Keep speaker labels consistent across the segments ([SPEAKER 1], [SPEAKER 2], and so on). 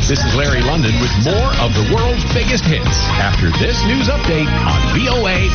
[SPEAKER 1] This is Larry London with more of the world's biggest hits after this news update on VOA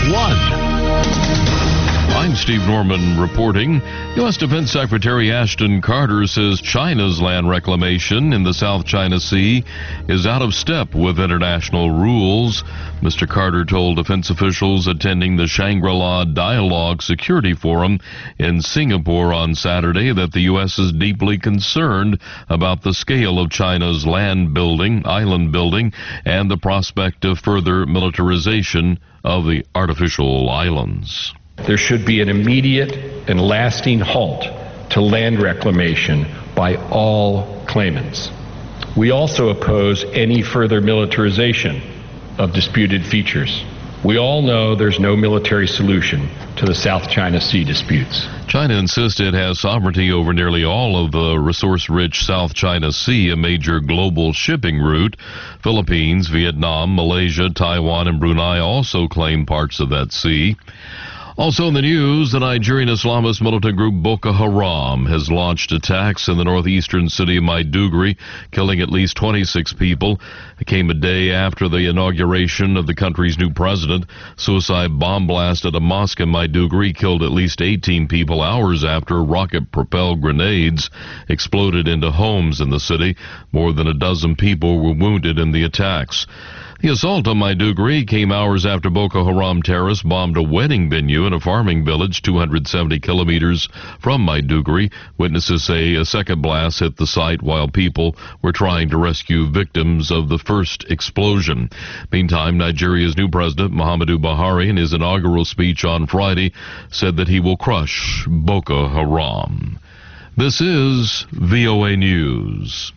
[SPEAKER 1] 1.
[SPEAKER 2] I'm Steve Norman reporting. U.S. Defense Secretary Ashton Carter says China's land reclamation in the South China Sea is out of step with international rules. Mr. Carter told defense officials attending the Shangri-La Dialogue Security Forum in Singapore on Saturday that the U.S. is deeply concerned about the scale of China's island building, and the prospect of further militarization of the artificial islands.
[SPEAKER 3] There should be an immediate and lasting halt to land reclamation by all claimants. We also oppose any further militarization of disputed features. We all know there's no military solution to the South China Sea disputes.
[SPEAKER 2] China insists it has sovereignty over nearly all of the resource-rich South China Sea, a major global shipping route. Philippines, Vietnam, Malaysia, Taiwan, and Brunei also claim parts of that sea. Also in the news, the Nigerian Islamist militant group Boko Haram has launched attacks in the northeastern city of Maiduguri, killing at least 26 people. It came a day after the inauguration of the country's new president. Suicide bomb blast at a mosque in Maiduguri killed at least 18 people hours after rocket-propelled grenades exploded into homes in the city. More than a dozen people were wounded in the attacks. The assault on Maiduguri came hours after Boko Haram terrorists bombed a wedding venue in a farming village 270 kilometers from Maiduguri. Witnesses say a second blast hit the site while people were trying to rescue victims of the first explosion. Meantime, Nigeria's new president, Muhammadu Buhari, in his inaugural speech on Friday, said that he will crush Boko Haram. This is VOA News.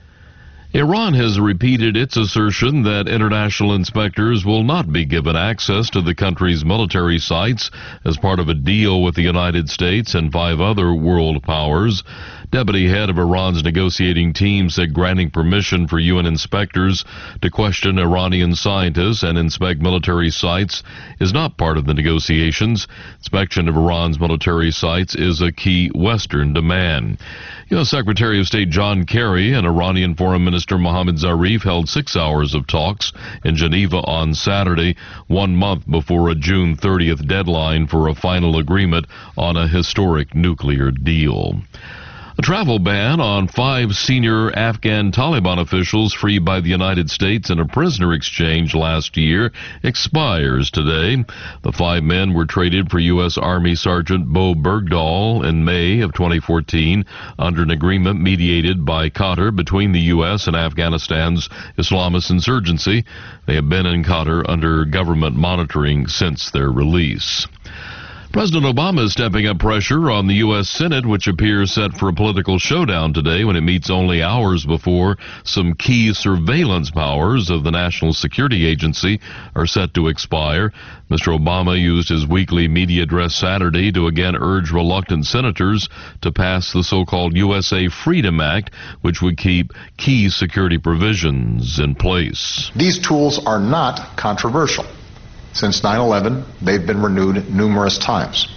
[SPEAKER 2] Iran has repeated its assertion that international inspectors will not be given access to the country's military sites as part of a deal with the United States and 5 other world powers. Deputy head of Iran's negotiating team said granting permission for UN inspectors to question Iranian scientists and inspect military sites is not part of the negotiations. Inspection of Iran's military sites is a key Western demand. U.S. Secretary of State John Kerry and Iranian Foreign Minister Mohammad Zarif held 6 hours of talks in Geneva on Saturday, 1 month before a June 30th deadline for a final agreement on a historic nuclear deal. A travel ban on 5 senior Afghan Taliban officials freed by the United States in a prisoner exchange last year expires today. The 5 men were traded for U.S. Army Sergeant Bo Bergdahl in May of 2014 under an agreement mediated by Qatar between the U.S. and Afghanistan's Islamist insurgency. They have been in Qatar under government monitoring since their release. President Obama is stepping up pressure on the U.S. Senate, which appears set for a political showdown today when it meets only hours before some key surveillance powers of the National Security Agency are set to expire. Mr. Obama used his weekly media address Saturday to again urge reluctant senators to pass the so-called USA Freedom Act, which would keep key security provisions in place.
[SPEAKER 4] These tools are not controversial. Since 9/11, they've been renewed numerous times.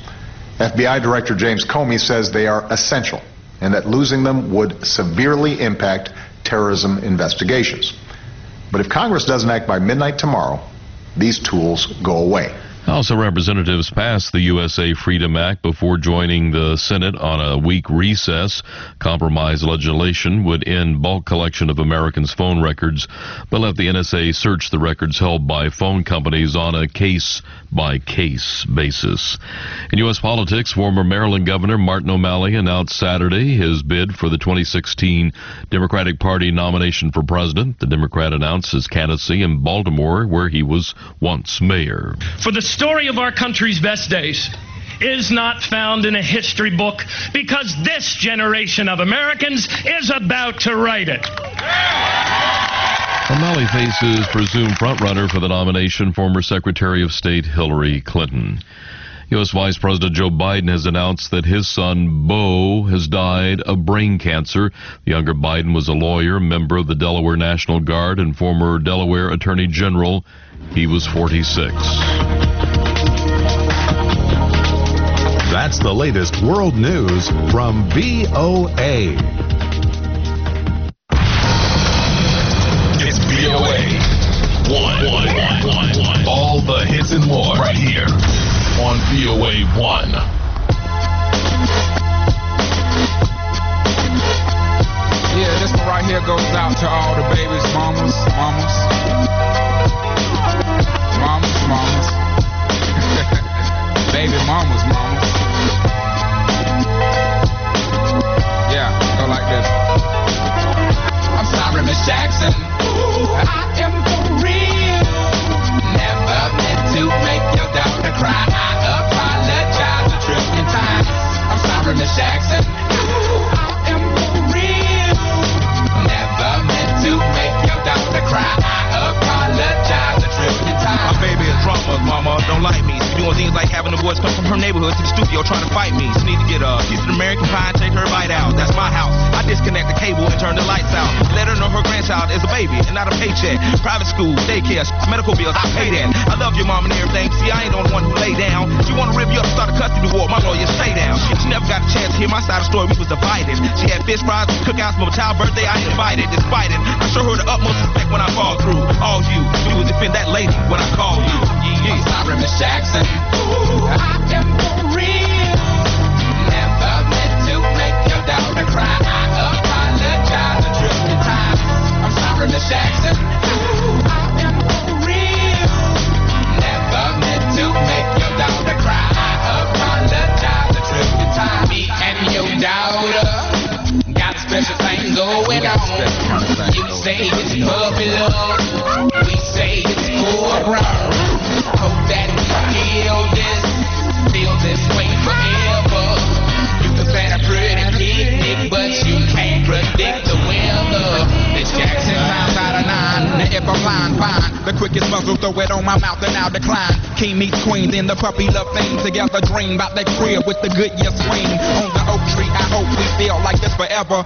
[SPEAKER 4] FBI Director James Comey says they are essential and that losing them would severely impact terrorism investigations. But if Congress doesn't act by midnight tomorrow, these tools go away.
[SPEAKER 2] House of Representatives passed the USA Freedom Act before joining the Senate on a week recess. Compromise legislation would end bulk collection of Americans' phone records, but let the NSA search the records held by phone companies on a case-by-case basis. In U.S. politics, former Maryland Governor Martin O'Malley announced Saturday his bid for the 2016 Democratic Party nomination for president. The Democrat announced his candidacy in Baltimore, where he was once mayor.
[SPEAKER 5] For the story of our country's best days is not found in a history book because this generation of Americans is about to write it.
[SPEAKER 2] O'Malley faces presumed frontrunner for the nomination, former Secretary of State Hillary Clinton. U.S. Vice President Joe Biden has announced that his son, Beau, has died of brain cancer. The younger Biden was a lawyer, member of the Delaware National Guard, and former Delaware Attorney General. He was 46.
[SPEAKER 1] That's the latest world news from VOA.
[SPEAKER 6] on VOA 1.
[SPEAKER 7] Yeah, this one right here goes out to all the babies, mamas. Baby mamas. Yeah, go like this. I'm sorry, Miss Jackson. I am for real. Never meant to make your daughter cry. I apologize a trillion times. I'm sorry, Miss Jackson. I am for real. Never meant to make your daughter cry. I apologize a trillion times.
[SPEAKER 8] My baby is drama, mama don't like me. She doing things like having the boys come from her neighborhood to the studio trying to fight me. She need to get a piece of American pie and take her bite out. That's my house. I disconnect the cable and turn the lights out. Let her know her grandchild is a baby and not a paycheck. Private school, daycare, medical bills, I pay that. I love your mom and everything. See, I ain't the only one who lay down. She wanna rip you up, start a custody war. My lawyer, stay down. She never got a chance to hear my side of the story. We was divided. She had fish fries, cookouts for my child's birthday. I ain't invited, despite it. I show her the utmost respect when I fall through. All you do is defend that lady when I call you. Yeah.
[SPEAKER 7] I'm sorry, Miss Jackson. I am for real. Never meant to make your daughter cry. I apologize a trillion times. I'm sorry, Miss Jackson. I am for real. Never meant to make your daughter cry. I apologize a trillion times. Me and your daughter got special things going on. You say it's puppy love. We say it's full grown. Hope that we feel this way forever. You can plan a pretty picnic, but you can't predict the weather. This Jackson times out of 9. Now if I'm lying, fine. The quickest muzzle, throw it on my mouth and I'll decline. King meets queen, then the puppy love thing. Together dream about that crib with the good year swing. On the oak tree, I hope we feel like this forever.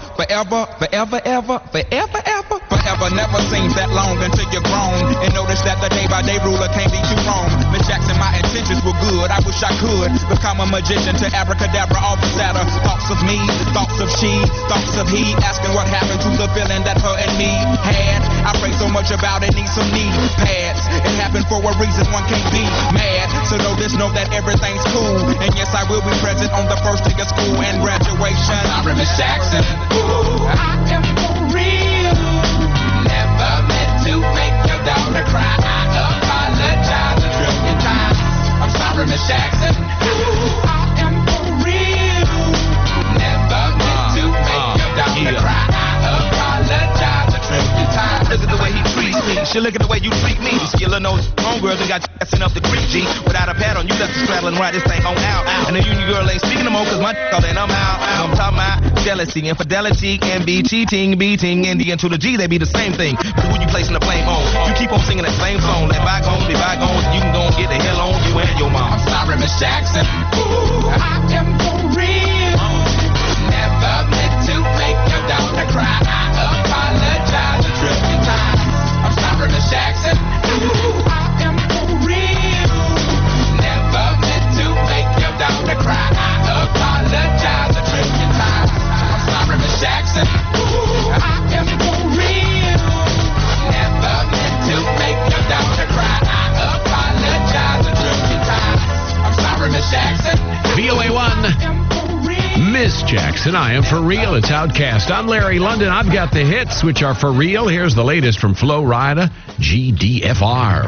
[SPEAKER 7] Forever never seems that long until you're grown. And notice that the day by day ruler can't be too wrong. Miss Jackson, my intentions were good. I wish I could become a magician to abracadabra all the sadder. Thoughts of me, thoughts of she, thoughts of he. Asking what happened to the feeling that her and me had. I pray so much about it, need some knee pads. It happened for a reason, one can't be mad. So know that everything's cool. And yes, I will be present on the first day of school and graduation. Sorry, Miss Jackson. I am for real. Never meant to make your daughter cry. I apologize a trillion times. I'm sorry, Miss Jackson. I am for real. Never meant to make your daughter cry. I apologize a trillion times.
[SPEAKER 8] Look at the way he treats me. She look at the way you treat me. Skillin' those homegirls and got you up the creek, G. Without a pad on, you left the straddling right this thing on out. And the union girl ain't speaking no more, cause my all and I'm out. I'm talking about jealousy, infidelity, and be cheating, beating, and the N to the G, they be the same thing. But who you placing the blame on? You keep on singing that same song. Let bygones be bygones, you can go and get the hell on you and your mom.
[SPEAKER 7] I'm sorry, Miss Jackson. I am for real. Never meant to make your daughter cry. I apologize a trillion times. I'm sorry, Miss Jackson. I am for real. Never meant to make your daughter cry. I apologize a trillion times. I'm sorry, Miss Jackson. I am for real. Never meant to make your daughter cry. I apologize a trillion times. I'm sorry, Miss Jackson.
[SPEAKER 1] VOA 1. Miss Jackson, I am for real. It's Outcast. I'm Larry London. I've got the hits, which are for real. Here's the latest from Flo Rida, GDFR.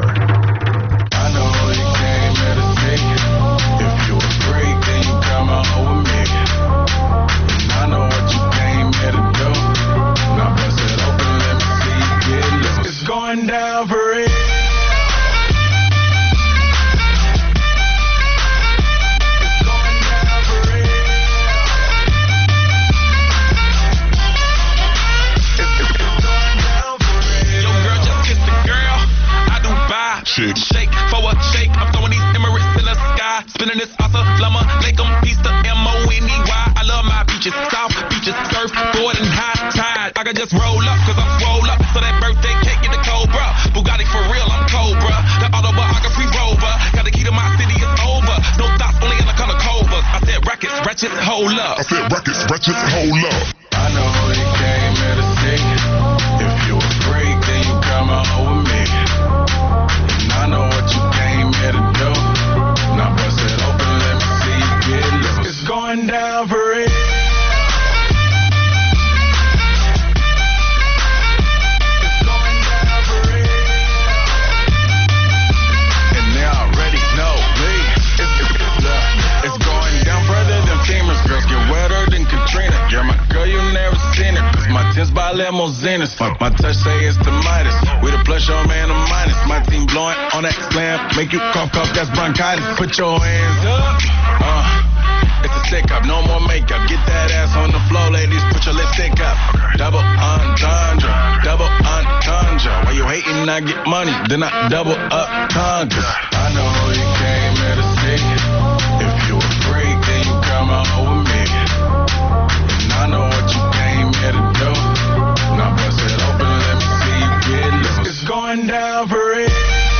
[SPEAKER 9] I know you came here to take it. If you a freak, then you come out with me. And I know what you came here to do. Now bust it open, let me see you get loose. It's going down for real.
[SPEAKER 8] Shake for a shake. I'm throwing these Emirates in the sky. Spinning this Assalamu alaikum. Peace to M-O-N-E-Y. I love my beaches, south beaches, surf, board and high tide. I can just roll up, cause I'm swole up. So that birthday cake get the Cobra. Bugatti for real, I'm Cobra. The autobiography rover. Got the key to my city, it's over. No thoughts, only in the color Cobras. I said rackets, wretches, hold up.
[SPEAKER 9] I said rackets, wretches, hold up. I know you came here to take it. If you a freak, then you come out with me. I know what you came here to do. Now bust it open. limousines. My touch say it's the Midas. We the plus your man, a minus. My team blowing on that slam. Make you cough, that's bronchitis. Put your hands up. It's a stick up, no more makeup. Get that ass on the floor, ladies. Put your lipstick up. Double entendre, double entendre. While you hating, I get money, then I double up congas. I know you came here to see it. If you a freak, then you come out with me. And I know what you came here to do. Now bust it open, let me see you get loose. It's going down for real.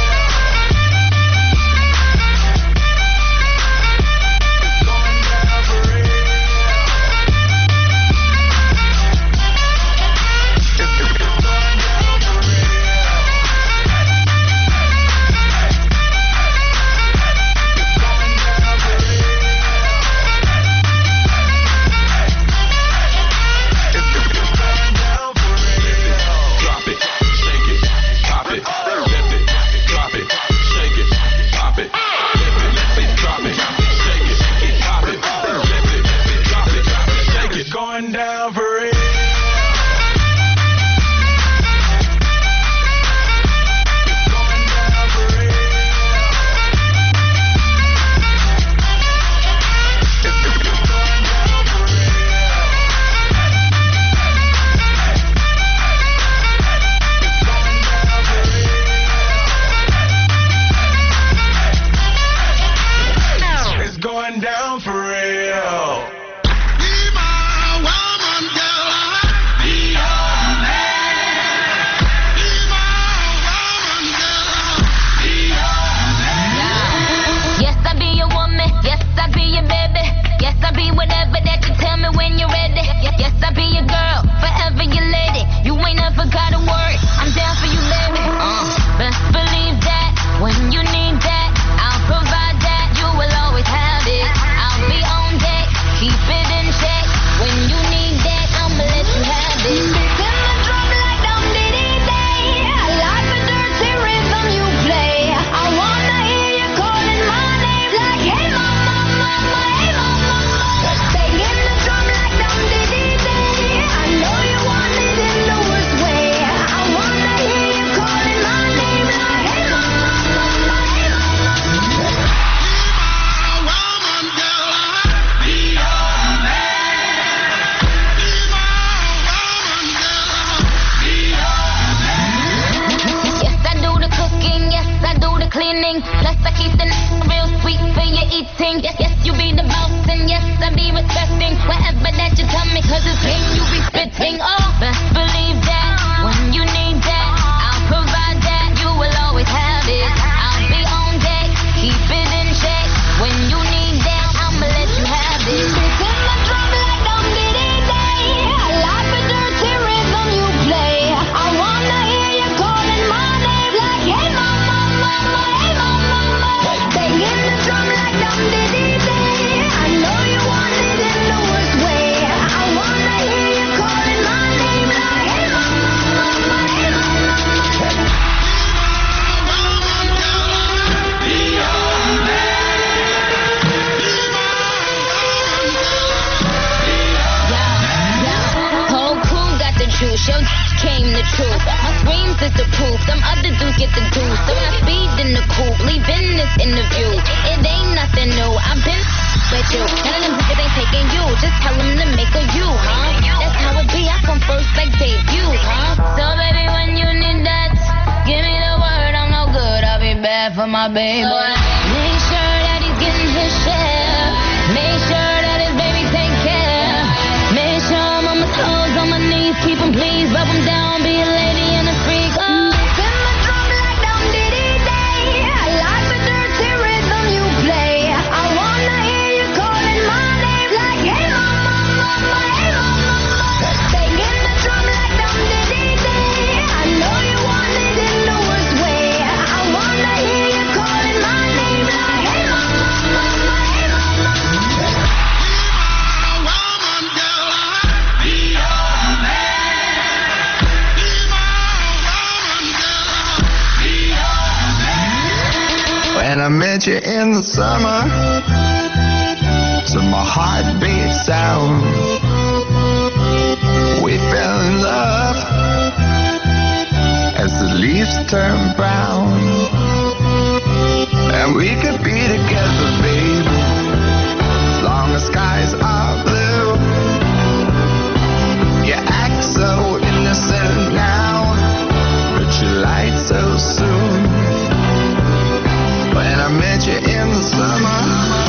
[SPEAKER 6] My baby, make sure that he's getting his share. Make sure that his baby take care. Make sure I'm on my toes, on my knees, keep him please, rub him down, be a lady and a freak. Oh. Spin my drum like dum diddy day. I like the dirty rhythm you play. I wanna hear you calling my name like hey mama, mama, hey mama. Banging the drum like dum diddy day. I know you want it in the worst way. I wanna hear you calling my name like hey mama, mama, hey mama.
[SPEAKER 9] Woman, girl, I'll be your man. Be my woman, girl, I'll be your man.
[SPEAKER 10] When I met you in the summer, to my heartbeat sound, we fell in love turn brown. And we could be together, baby, as long as skies are blue. You act so innocent now, but you lied so soon. When I met you in the summer,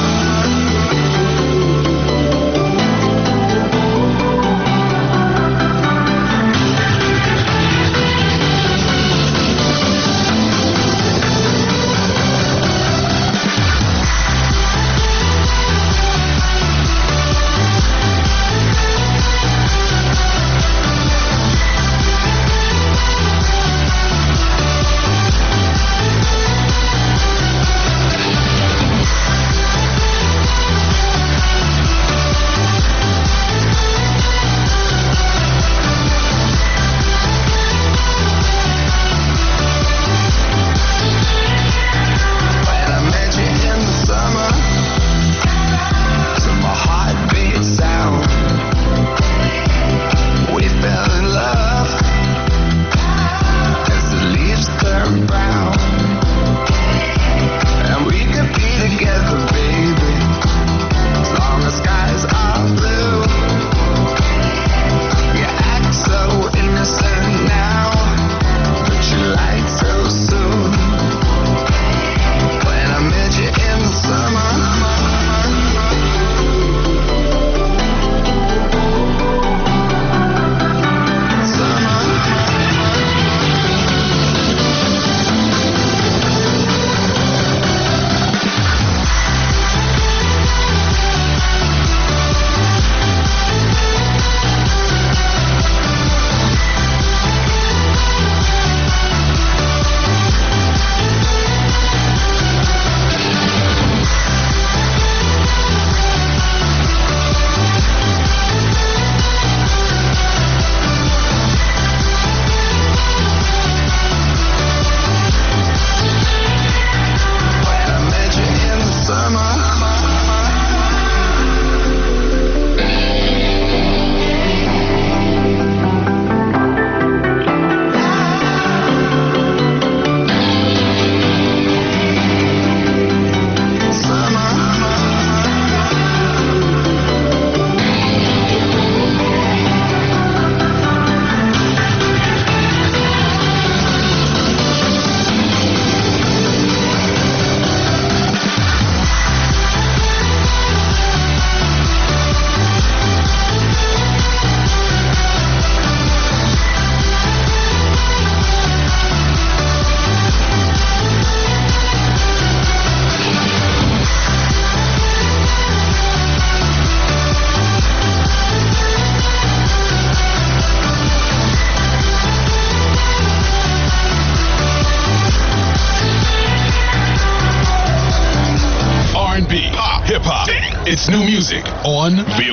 [SPEAKER 11] It's new music on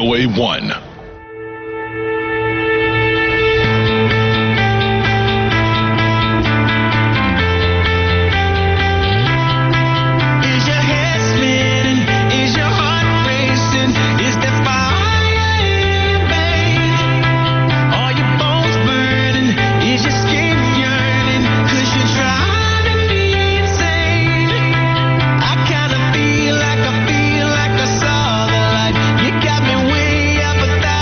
[SPEAKER 11] VOA1.
[SPEAKER 9] I kinda feel like I saw the light. You got me way up 1,000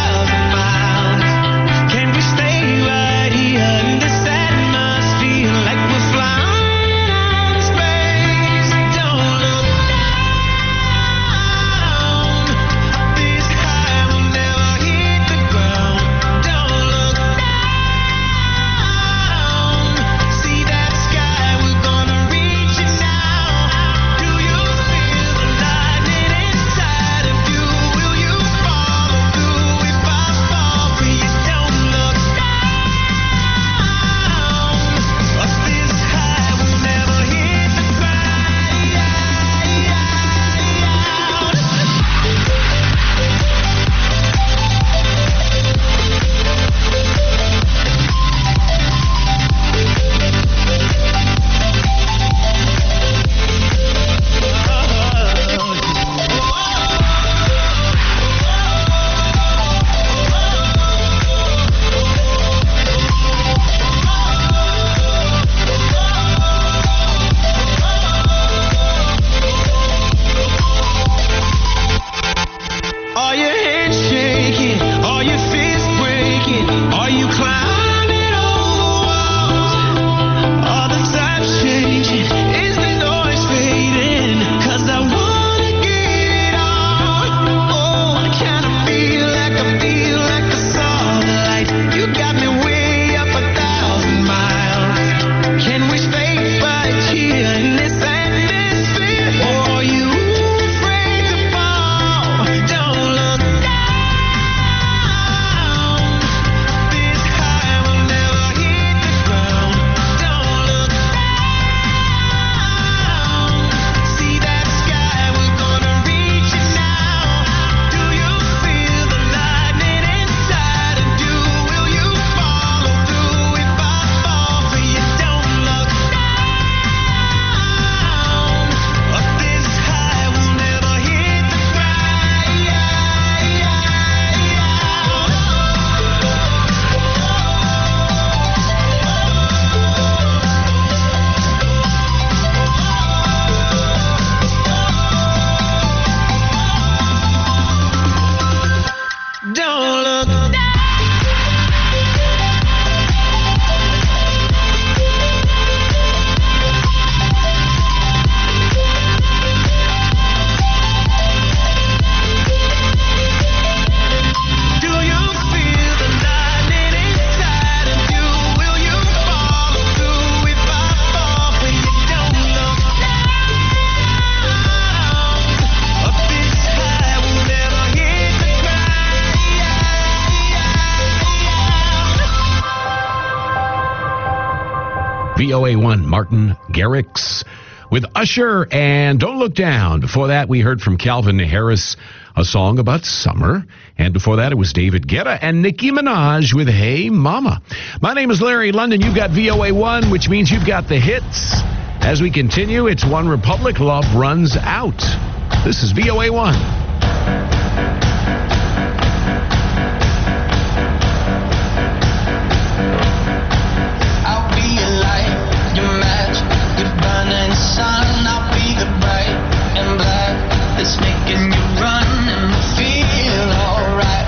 [SPEAKER 1] VOA1, Martin Garrix with Usher and Don't Look Down. Before that, we heard from Calvin Harris, a song about summer. And before that, it was David Guetta and Nicki Minaj with Hey Mama. My name is Larry London. You've got VOA1, which means you've got the hits. As we continue, it's One Republic, Love Runs Out. This is VOA1.
[SPEAKER 10] Sun, I'll be the bright and black that's making you run, and we'll feel alright,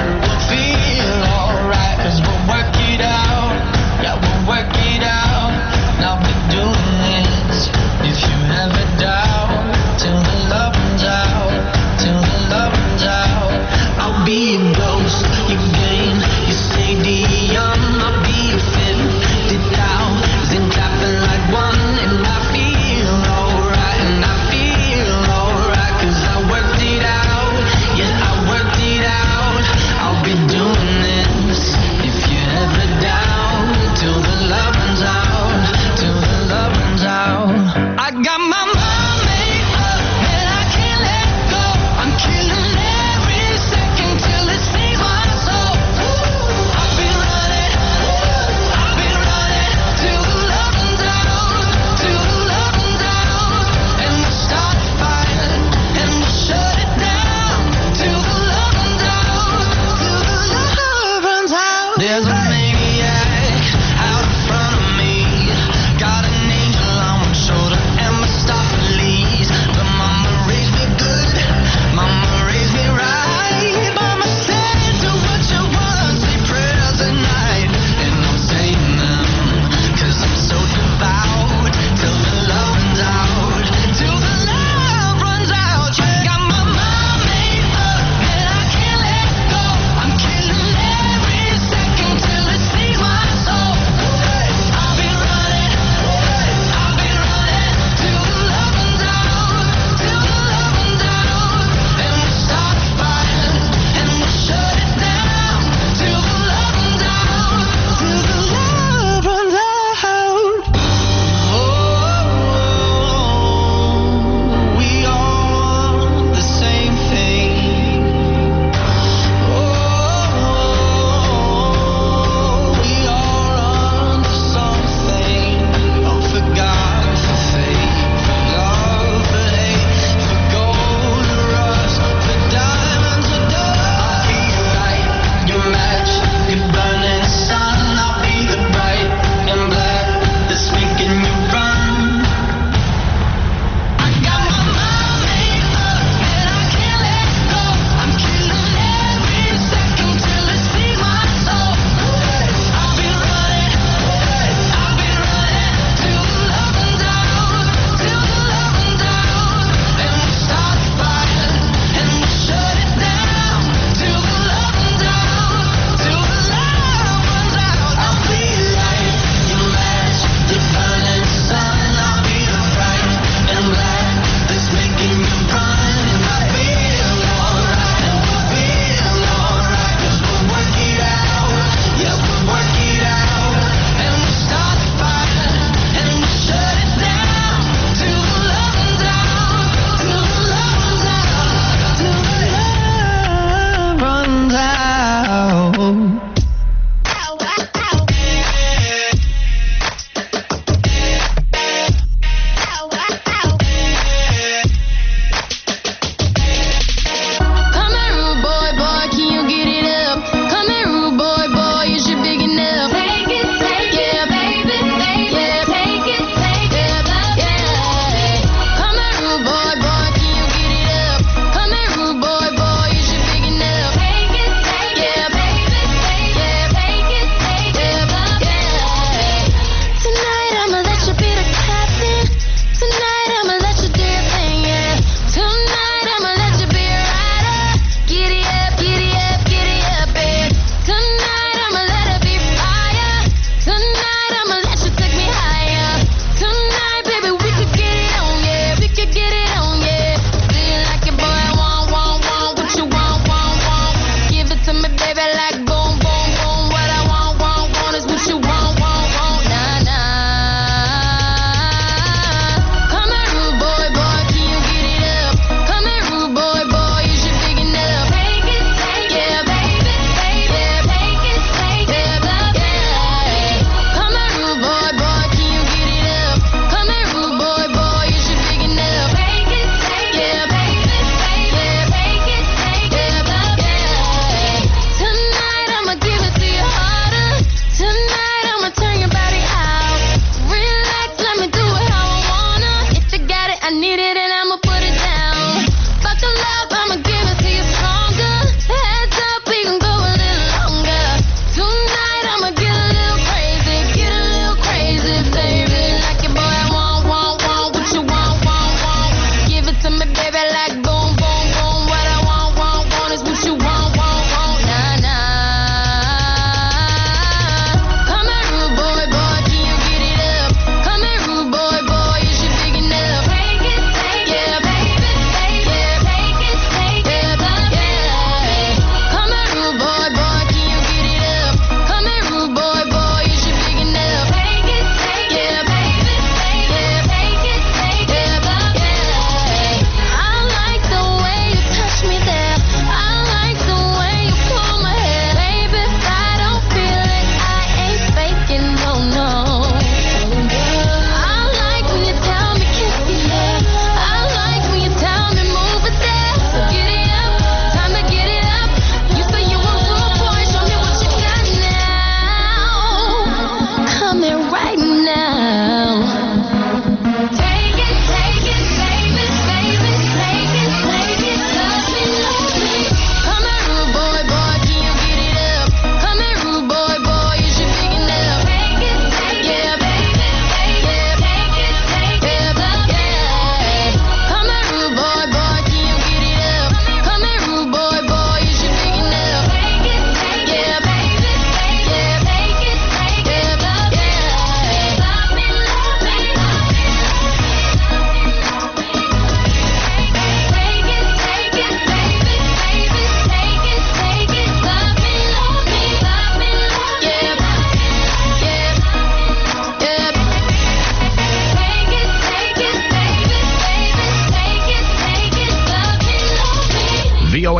[SPEAKER 10] cause we'll work it out, yeah, we'll work it out, and I'll be doing this, if you have a doubt, till the love runs out, till the love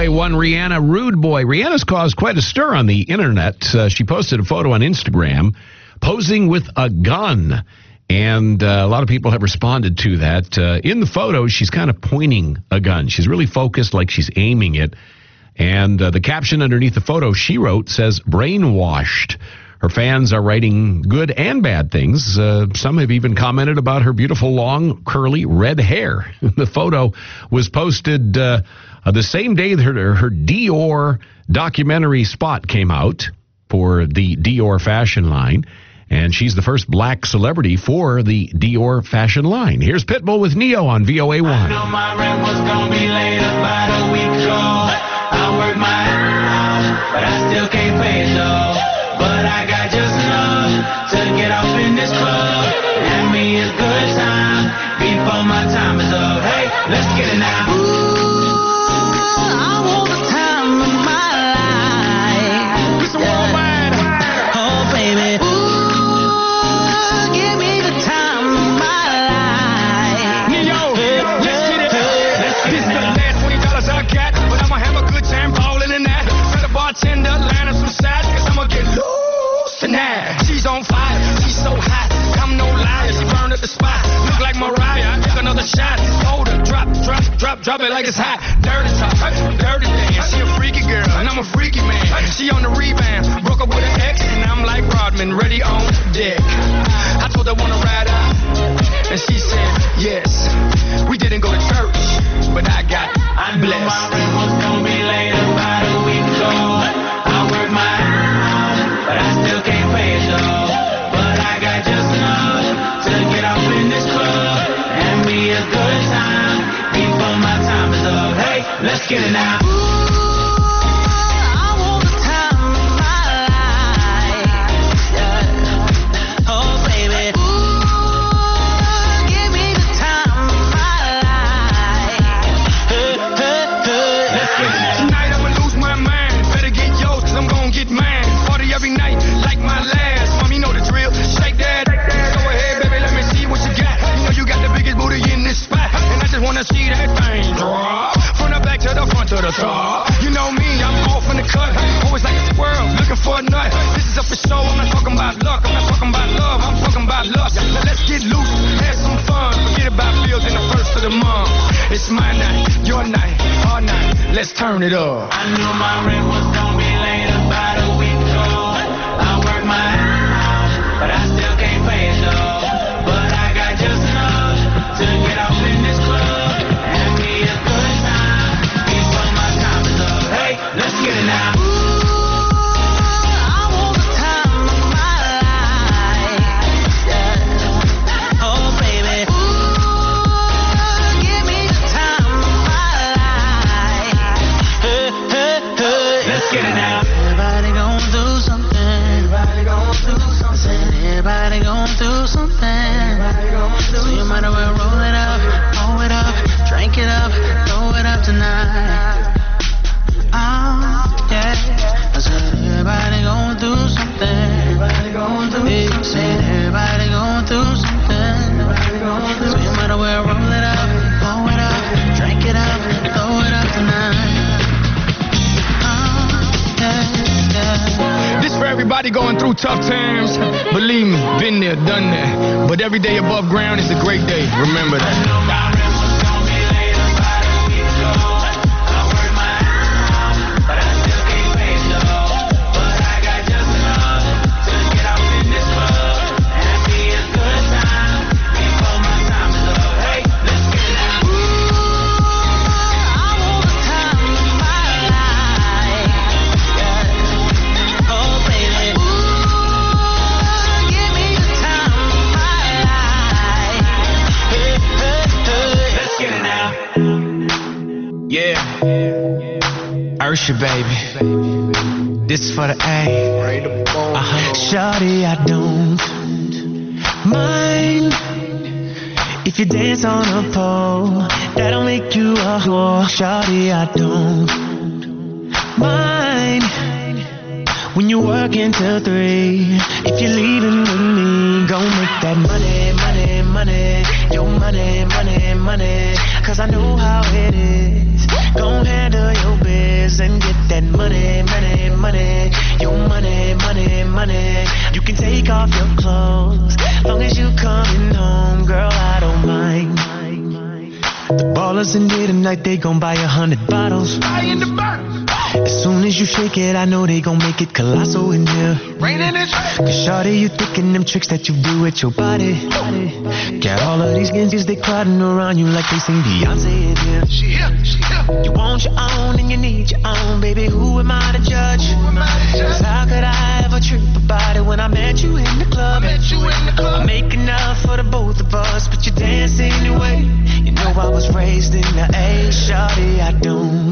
[SPEAKER 1] VOA1 Rihanna Rude Boy. Rihanna's caused quite a stir on the internet. She posted a photo on Instagram posing with a gun. And a lot of people have responded to that. In the photo, she's kind of pointing a gun. She's really focused, like she's aiming it. And the caption underneath the photo she wrote says, brainwashed. Her fans are writing good and bad things. Some have even commented about her beautiful, long, curly, red hair. The photo was posted the same day that her Dior documentary spot came out for the Dior fashion line. And she's the first black celebrity for the Dior fashion line. Here's Pitbull with Neo on VOA1.
[SPEAKER 10] I know my rent was gonna be late about a week ago. I work my ass off, but I still can't pay it though. But I got just enough to get off in this club. And me a good time before my time is up. Hey, let's get it now. Ooh, I want the time of my life. Get some more wine. Oh, baby. Ooh, give me the time of my life.
[SPEAKER 8] Neo, let's get it. This is the last $20 I got, but I'ma have a good time balling in that. Tell the bartender, line up some sides, cause I'ma get loose tonight. She's on fire, she's so hot, I'm no liar, she burned up the spot. Look like Mariah, I took another shot. Hold her, drop it like it's hot. Dirty talk, dirty dance. She a freaky girl, and I'm a freaky man. She on the rebound, broke up with an ex, and I'm like Rodman, ready on deck. I told her wanna ride out, and she said yes. We didn't go to church, but I got blessed.
[SPEAKER 10] My rent was gonna be late about a week ago. I work my ass off, but I still can't pay it though. But I got just enough to get off in this club and be a good time before my time is up. Hey, let's get it now. Ooh, I want the time of my life. Yeah. Oh, baby. Ooh, give me the time of my life. Let's get it now.
[SPEAKER 8] Tonight I'ma lose my mind. Better get yours, cause I'm gonna get mine. Party every night, like my last. Mommy know the drill. Shake that. Go ahead, baby, let me see what you got. You know you got the biggest booty in this spot. And I just wanna see that thing drop. From the back to the front to the top. You know me, I'm off in the cut. Always like a squirrel, looking for a nut. This is up for show, I'm not talking about luck. I'm not talking about love, I'm talking about lust. Now let's get loose, have some fun. Forget about bills in the first of the month. It's my night, your night, our night. Let's turn it up.
[SPEAKER 10] I knew my rent was gonna be late about a week ago. I work my ass off, but I still can't pay it though. But I got just enough to get off in this club and be a good time before my time is up. Hey, let's get it now. Ooh, I want the time of my life. Yeah. Oh, baby. Ooh, give me the time of my life. Let's get it now. Everybody gon' do something. Everybody gon' do something. Everybody gon' do something. So you might as well roll it up, drink it up, throw it up tonight. Oh, yeah. I said everybody gon' do something. Everybody gon' do something. Said everybody gon' do something. So you might as well roll it up, drink it up, throw it up tonight.
[SPEAKER 8] This for everybody going through tough times. Believe me, been there, done that. But every day above ground is a great day. Remember that.
[SPEAKER 10] Ursha, baby, this is for the A. Shawty, I don't mind if you dance on a pole. That'll make you a whore. Shawty, I don't mind when you work until 3. If you're leaving with me,
[SPEAKER 12] gon' make that money, money, money. Your money, money, money. Cause I know how it is. Gon' handle your biz and get that money, money, money. Your money, money, money. You can take off your clothes. Long as you coming home, girl, I don't mind. The ballers in there tonight, they gon' buy 100 bottles. As soon as you shake it, I know they gon' make it colossal in here. Cause shawty, you thinking them tricks that you do with your body. Got all of these Genzis, they crowding around you like they sing Beyonce in here. She here. You want your own and you need your own, baby. Who am I to judge? Cause how could I ever trip about it when I met you in the club? I make enough for the both of us, but you dance anyway. You know I was raised in the A, shawty, I don't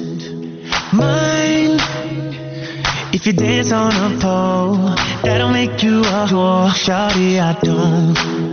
[SPEAKER 12] mind if you dance on a pole. That'll make you a whore, shawty, I don't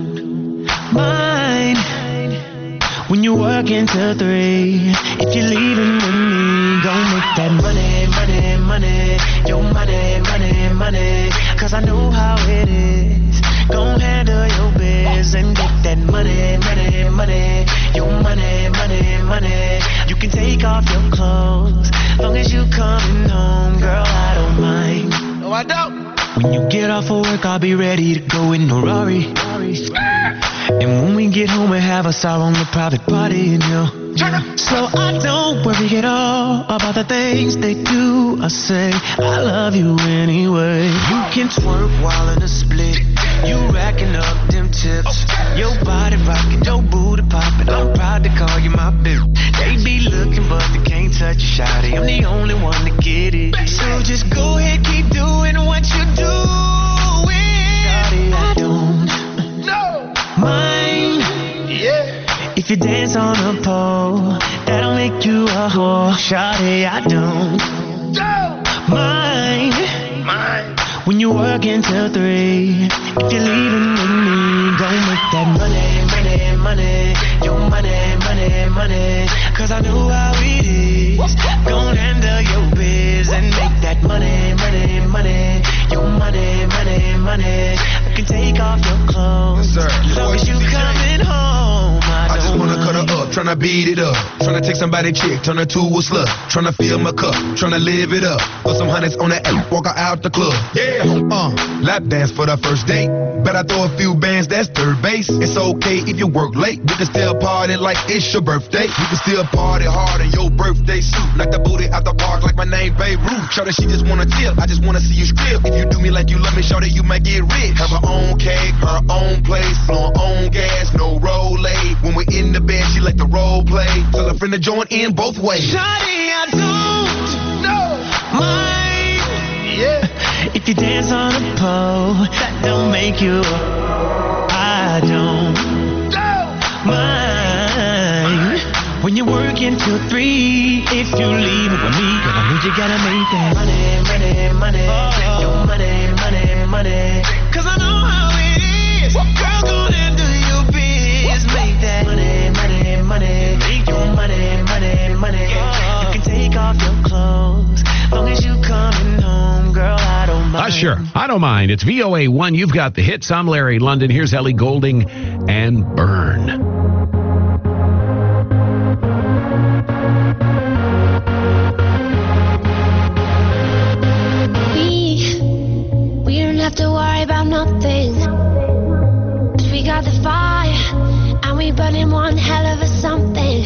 [SPEAKER 12] mind when you work until 3. If you're leaving with me, gon' make that money, money, money. Your money, money, money. Cause I know how it is. Gon' handle your biz and get that money, money, money. Your money, money, money. You can take off your clothes. Long as you coming home, girl, I don't mind. No, I don't. When you get off of work, I'll be ready to go in a Rari. And when we get home, we have us our own private party in here. So I don't worry at all about the things they do. I say, I love you anyway. You can twerk while in a split. You racking up them tips. Your body rocking, your booty popping. I'm proud to call you my bitch. They be looking, but they can't touch you, shawty. I'm the only one to get it. So just go ahead, keep doing what you do. Shawty, I don't mind if you dance on a pole. That'll make you a whore, shawty, I don't mind when you work until 3. If you're leaving with me, gon' make that money, money, money. Your money, money, money. Cause I know how it is. Gon' handle your biz and make that money, money, money. Your money, money, money. I can take off your clothes. As long as you coming home, I
[SPEAKER 8] just wanna cut her up, tryna beat it up. Tryna take somebody chick, turn her to a slut. Tryna fill my cup, tryna live it up. Throw some hundreds on the app, walk her out the club. Yeah, lap dance for the first date. Bet I throw a few bands, that's third base. It's okay if you work late. We can still party like it's your birthday. You can still party hard in your birthday suit. Like the booty out the park like my name Beirut. Shawty, she just wanna tip, I just wanna see you strip. If you do me like you love me, shawty, you might get rich. Have her own cake, her own place, on own gas, no roll-aid. When we in the bed, she like the role play. Tell her friend to join in both ways.
[SPEAKER 12] Shawty, I don't mind if you dance on a pole. That don't make you. I don't mind when you work until 3. If you leave it with me, girl, I know you gotta make that money, money, money. Your money, money, money. Cause I know how it is. Girl, go and do your biz. Make that money, money, money. Make your money, money, money. You can take off your clothes. Long as you coming home, girl, I don't mind.
[SPEAKER 1] Usher, I don't mind. It's VOA1. You've got the hits. I'm Larry London. Here's Ellie Goulding and Burn.
[SPEAKER 6] We don't have to worry about nothing. 'Cause we got the fire and we burning one hell of a something.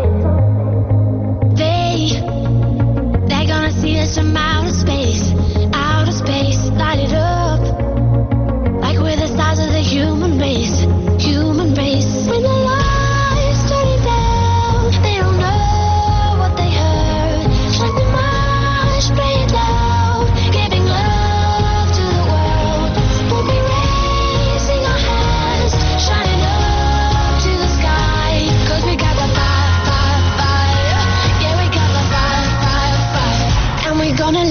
[SPEAKER 6] They're gonna see us from outer space, light it up like we're the stars of the human race. When the lights turning down, they don't know what they heard. Shine the march, play it loud, giving love to the world. We'll be raising our hands, shining up to the sky. 'Cause we got the fire, fire, fire. Yeah, we got the fire, fire, fire. And we're gonna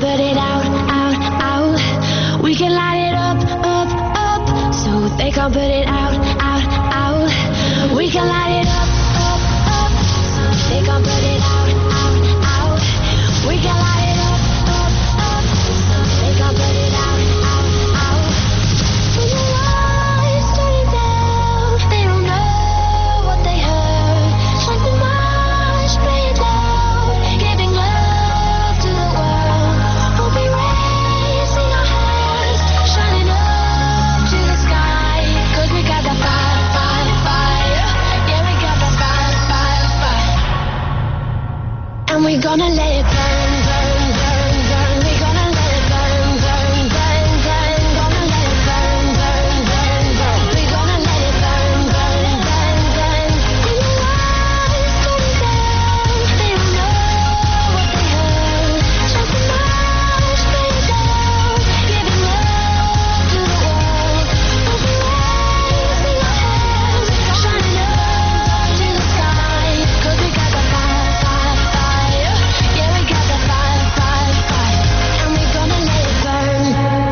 [SPEAKER 6] put it out, out, out. We can light it up, up, up. So they can't put it out, out, out. We can light it up, up, up. So they can't put it out, out, out. We can light it up, up, up. So they can't put it out, out, out. When your lights turn it down, they don't know what they heard. Like the march, play it down, giving love to the world. We'll be raising our hands, shining up to the sky. 'Cause we got the fire, fire, fire. Yeah, we got the fire, fire, fire. And we're gonna let it burn, burn, burn, burn. We're gonna let it burn, burn, burn, burn. Gonna let it burn, burn, burn, burn. We're gonna let it burn, burn, burn, burn. And your lights turning down, they don't know what they heard. Like the march, play it down, giving love to the world. We'll be raising our hands, shining up to the sky. 'Cause we got the fire, fire, fire. Yeah, we got the fire, fire, fire. And we're gonna let it burn.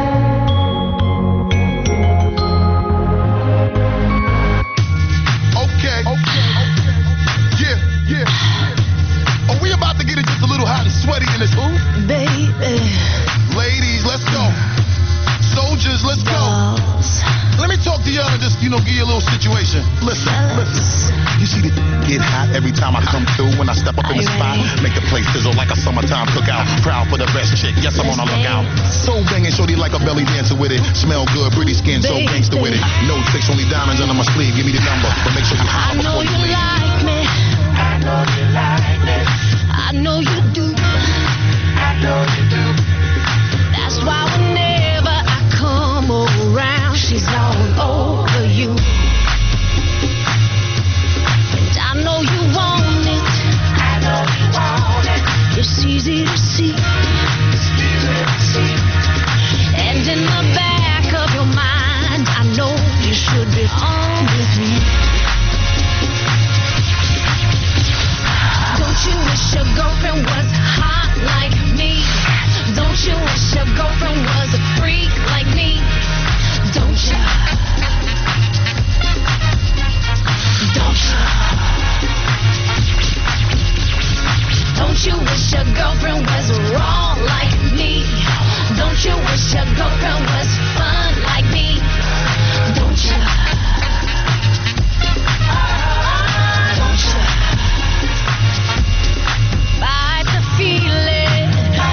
[SPEAKER 9] Okay. Yeah, yeah. Are we about to get it just a little hot and sweaty in this booth?
[SPEAKER 6] Baby,
[SPEAKER 9] Ladies, let's go. Soldiers, let's go.
[SPEAKER 6] balls,
[SPEAKER 9] Let me talk to y'all and just, give you a little situation. Listen. You see the get hot every time I come through when I step up in the spot. Make the place sizzle like a summertime cookout. Proud for the best chick. Yes, I'm on a lookout. So banging, shorty like a belly dancer with it. Smell good, pretty skin, so gangster with it. No tricks, only diamonds under my sleeve. Give me the number, but make sure you
[SPEAKER 6] I
[SPEAKER 9] holler
[SPEAKER 6] know
[SPEAKER 9] before you
[SPEAKER 6] you
[SPEAKER 9] leave.
[SPEAKER 6] like me. I know you like me. I know you do. I know you do. That's why whenever I come around, she's all over you. And I know you want it. I know you want it. It's easy to see. It's easy to see. And in the back of your mind, I know you should be on with me. Don't you wish your girlfriend was hot like me? Don't you wish your girlfriend was a freak like me? Don't you? Don't you? Don't you wish your girlfriend was raw like me? Don't you wish your girlfriend was fun like me? Don't you? Don't you? Fight the feeling.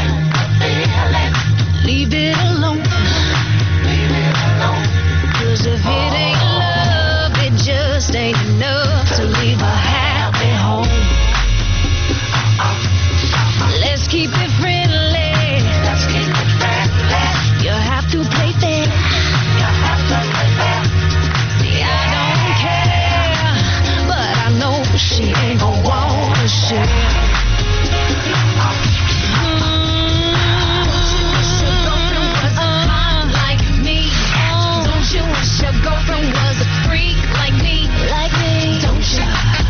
[SPEAKER 6] Leave it alone. 'Cause if it ain't love, it just ain't enough to leave a happy home. Let's keep it friendly. You have to play fair. See, I don't care, but I know she ain't gon' wanna share. Don't you wish your girlfriend was a freak like me? Like me. Don't you?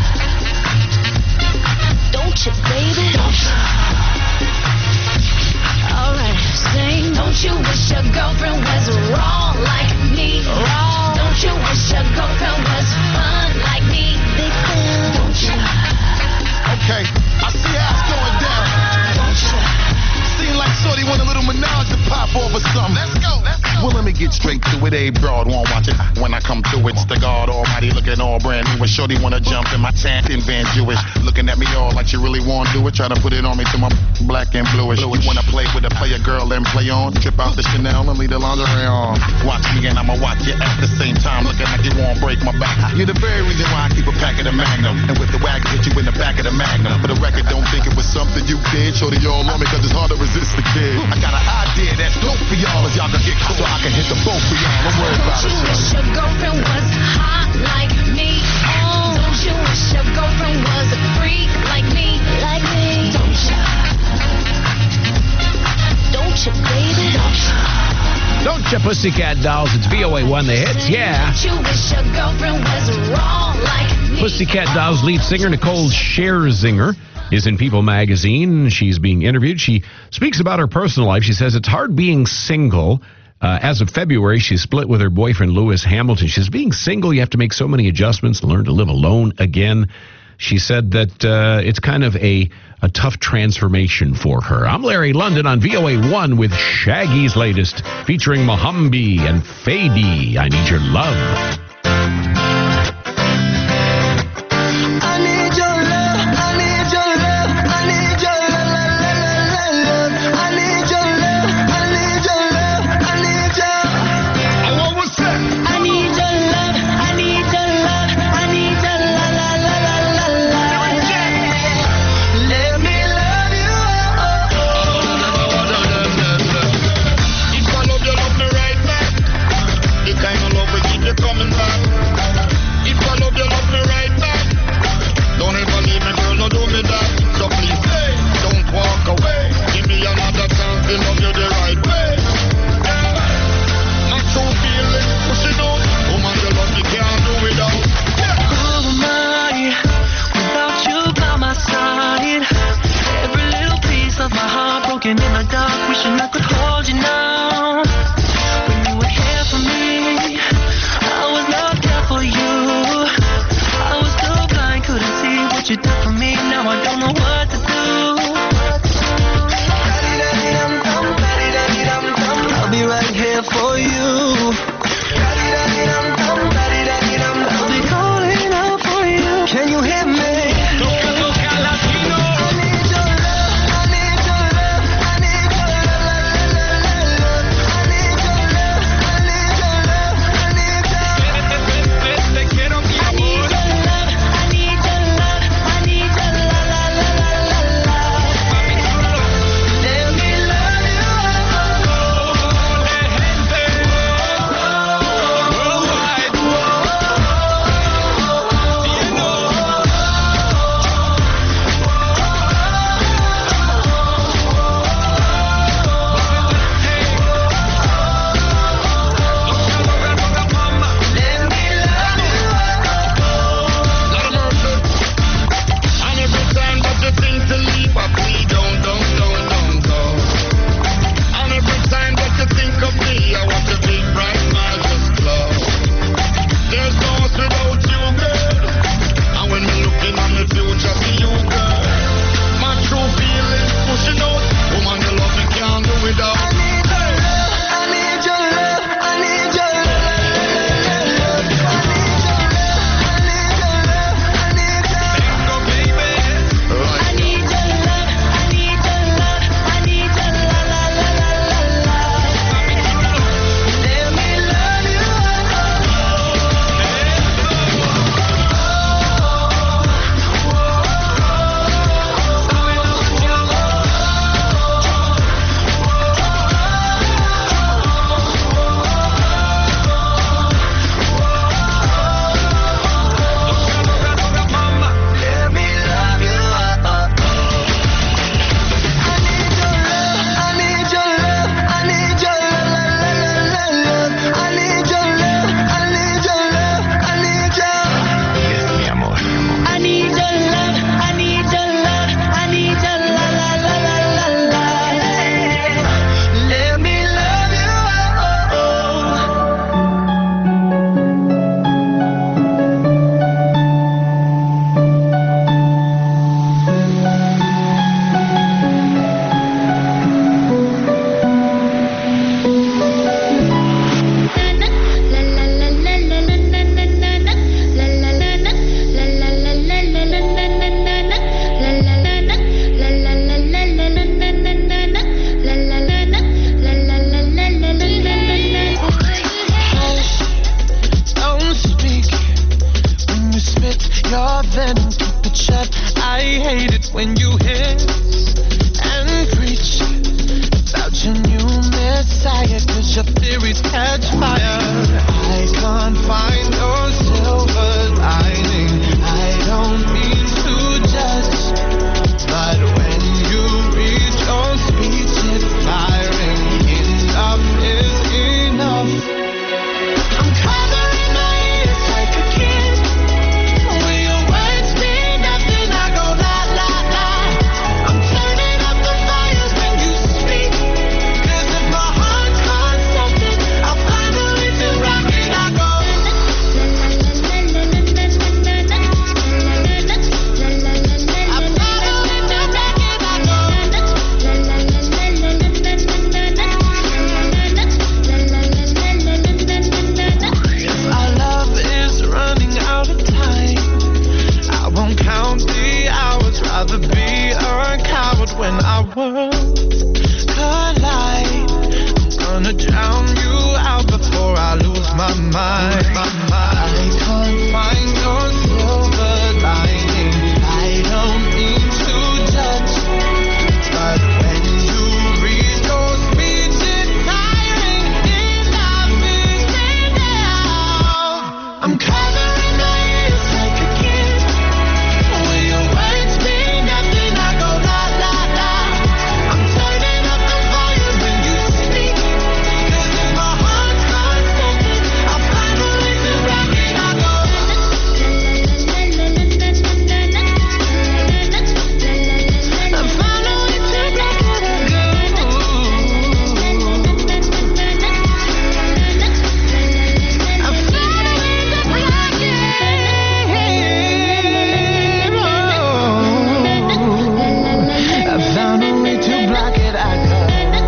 [SPEAKER 6] Don't you, baby? Don't you? Alright, sing. Don't you wish your girlfriend was raw like me? Raw. Don't you wish your girlfriend was fun like me? Big fan. Don't you?
[SPEAKER 9] Okay, I see how it's going down.
[SPEAKER 6] Don't you?
[SPEAKER 9] Seem like shorty want a little menage to pop off or something. Let's go. Well, let me get straight to it. A broad won't watch it. When I come through, it's the God Almighty looking all brand new. And shorty wanna jump in my tent in Van Jewish. Looking at me all like you really wanna do it. Try to put it on me till my black and bluish. You wanna play with a player girl and play on. Trip out the Chanel and leave the lingerie on. Watch me and I'ma watch you at the same time. Looking like you won't break my back. You're the very reason why I keep a pack of the Magnum. And with the wagon, hit you in the back of the Magnum. For the record, don't think it was something you did. Shorty all on me cause it's hard to resist the kid. I got an idea that's dope for y'all as y'all can get caught. So I can hit the boat for y'all. Don't worry about it.
[SPEAKER 6] Don't you wish your girlfriend was hot like me? Don't you wish your girlfriend was a freak like me? Like me. Don't you? Don't you, baby? Don't you?
[SPEAKER 1] Don't you, Pussycat Dolls? It's VOA1 The Hits, yeah.
[SPEAKER 6] Don't you wish your girlfriend was raw like me?
[SPEAKER 1] Pussycat Dolls lead singer Nicole Scherzinger is in People magazine. She's being interviewed. She speaks about her personal life. She says it's hard being single. As of February, she split with her boyfriend, Lewis Hamilton. She says being single, you have to make so many adjustments and learn to live alone again. She said that it's kind of a tough transformation for her. I'm Larry London on VOA1 with Shaggy's latest, featuring Mohambi and Fady. I Need Your Love.
[SPEAKER 12] I was mind. I can't find no silver lining. I don't mean to judge, but when you read those speeches, tiring enough is enough. I'm covering my ears like a kid. When your words mean nothing, I go la la la. I'm turning up the volume when you speak, 'cause if my heart's constantly, I'll find a way to rock it. I go. I found a way to rock it. I go. I found a way to rock it. I found a way to block it. I go.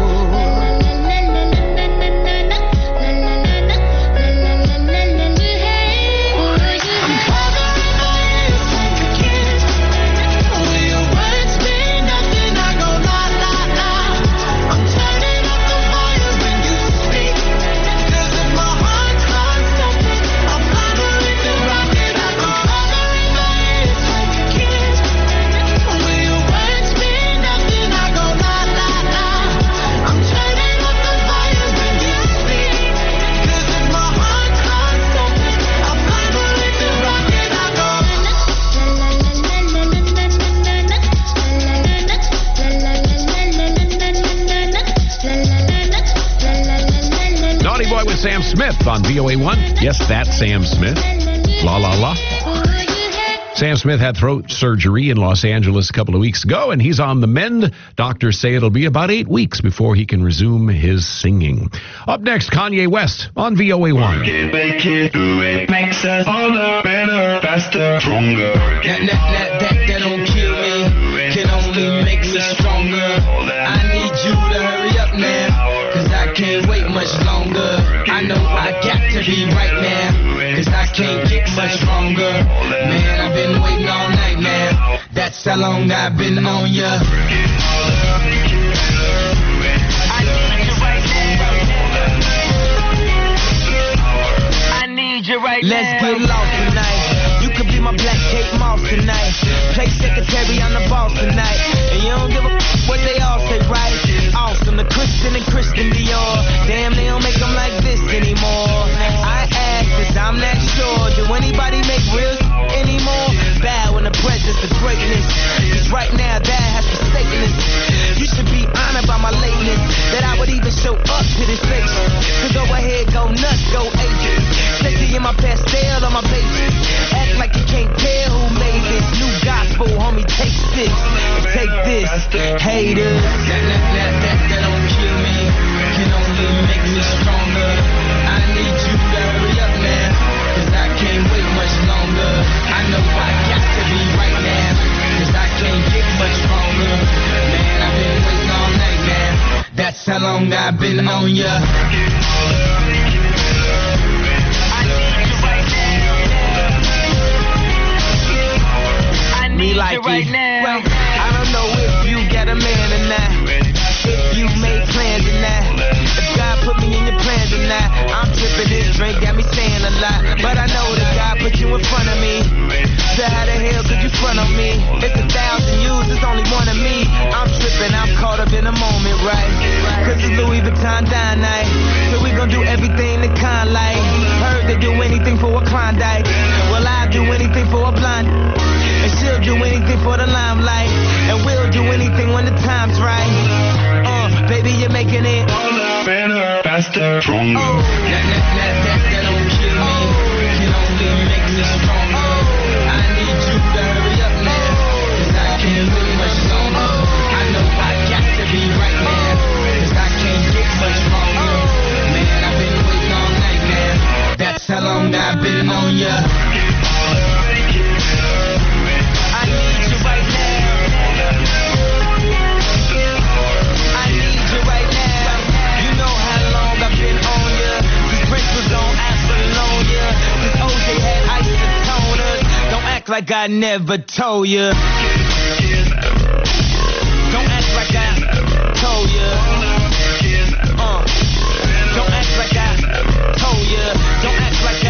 [SPEAKER 12] I'm covering my ears like a kid. When your words mean nothing, I go la la la. I'm turning up the volume when you speak, 'cause if my heart's constantly, I'll find a way to rock it. I'm covering my ears like a kid. When your words mean nothing, I go la la la. I'm turning up the volume when you speak, 'cause if my heart's constantly, I'll find a way to rock it. I go.
[SPEAKER 1] Naughty Boy with Sam Smith on VOA1. Yes, that's Sam Smith. La la la. Sam Smith had throat surgery in Los Angeles a couple of weeks ago, and he's on the mend. Doctors say it'll be about 8 weeks before he can resume his singing. Up next, Kanye West on VOA1.
[SPEAKER 10] Make it, do it, makes us harder, better, faster, stronger.
[SPEAKER 12] That don't kill me, can only make me stronger. I need you to hurry up now, 'cause I can't wait much longer. I know I got to be right now, 'cause I can't get much stronger. Man, I've been waiting all night now, that's how long I've been on ya.
[SPEAKER 10] I need you right
[SPEAKER 12] Let's get lost tonight. You could be my black Kate Moss tonight. Play secretary, I'm the boss tonight. And you don't give a what they all say, right? Awesome, the Christian and Christian Dior. Damn, they don't make them like this anymore. I ask this, I'm not sure. Do anybody make real anymore? Bow in the presence of greatness, 'cause right now that has forsaken us. You should be honored by my lateness, that I would even show up to this place. So go ahead, go nuts, go ages. Sexy in my pastel on my pages. Act like you can't tell who made this new gospel, homie. Take this, take this, haters. That don't kill me, can only make me stronger. I need you to hurry up now, 'cause I can't wait much longer. I know I got to be right now, 'cause I can't get much stronger. Man, I've been waiting all night now, that's how long I've been on ya. Me like you right now. Well, I don't know if you got a man or not, if you made plans or not, if God put me in your plans or not. I'm tripping, this drink got me saying a lot, but I know that God put you in front of me. So how the hell could you front on me? It's 1,000 yous, it's only one of me. I'm tripping, I'm caught up in the moment, right? 'Cause it's Louis Vuitton dine night, so we gon' do everything the kind like. Heard they do anything for a Klondike, well I'll do anything for a blind. And she'll do anything for the limelight, and we'll do anything when the time's right. Baby, you're making it harder, better, faster, stronger. That don't kill me, can only make me stronger. I need you to hurry up now, 'cause I can't wait much longer. I know I got to be right now, 'cause I can't get much stronger. Man, I've been waiting all night now, that's how long I've been on ya. Like I never told you. Don't act like I told you. Don't act like I told you. Don't act like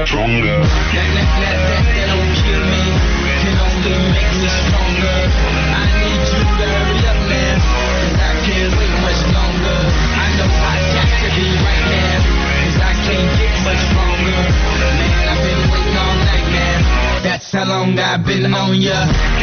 [SPEAKER 10] stronger. That don't kill me, can only make me stronger. I need you to hurry up, man, 'cause I can't wait much longer. I know I got to be right now, 'cause I can't get much stronger. Man, I've been waiting all night, man. That's how long I've been on ya.